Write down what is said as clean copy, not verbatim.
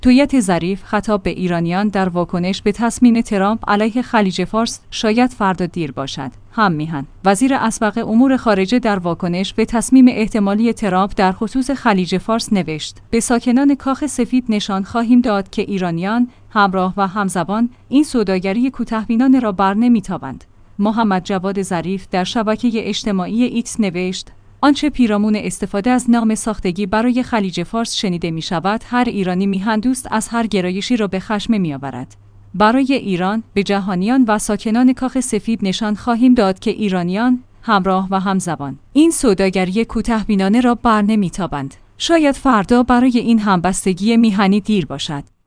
توییت ظریف خطاب به ایرانیان در واکنش به تصمیم ترامپ علیه خلیج فارس: شاید فردا دیر باشد. هم میهن وزیر اسبق امور خارجه در واکنش به تصمیم احتمالی ترامپ در خصوص خلیج فارس نوشت: به ساکنان کاخ سفید نشان خواهیم داد که ایرانیان همراه و همزبان این سوداگری کوتاه‌بینانه را برنمی‌تابند. محمد جواد ظریف در شبکه اجتماعی ایکس نوشت: آنچه پیرامون استفاده از نام ساختگی برای خلیج فارس شنیده می شود، هر ایرانی میهندوست از هر گرایشی را به خشم می آورد. برای ایران، به جهانیان و ساکنان کاخ سفید نشان خواهیم داد که ایرانیان همراه و همزبان این سوداگری کوتاه‌بینانه را برنمی‌تابند. شاید فردا برای این همبستگی میهنی دیر باشد.